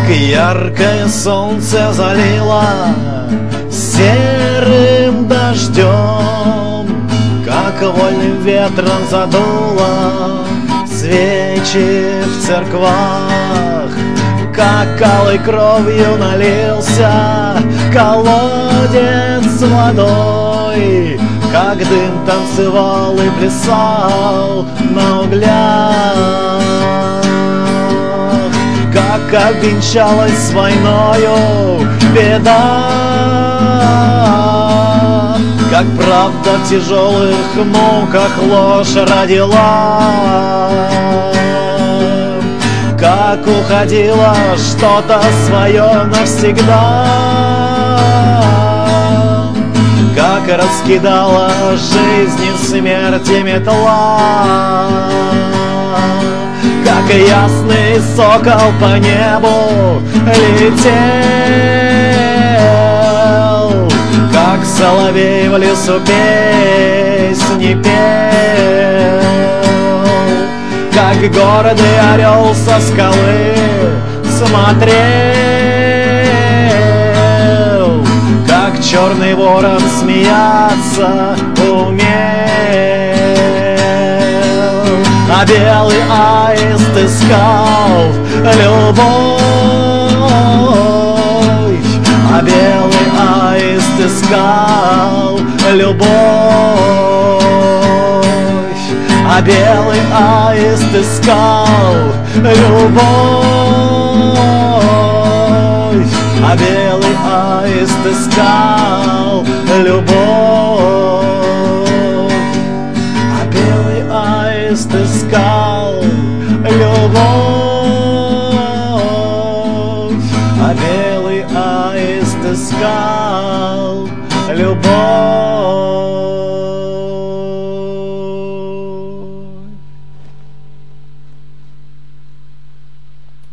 яркое солнце залило серым дождем, как вольным ветром задуло свечи в церквах, как алой кровью налился колодец с водой, как дым танцевал и плясал на углях, как обвенчалась с войною беда, как правда в тяжелых муках ложь родила, как уходило что-то свое навсегда, как раскидала жизнь и смерти метла, как ясный сокол по небу летел, как соловей в лесу песни пел, как гордый орел со скалы смотрел, как черный ворон смеяться умел, а белый аист искал любовь, а белый аист искал любовь, а белый аист искал любовь, а белый аист искал любовь, а белый аист искал любовь, а белый аист искал любовь.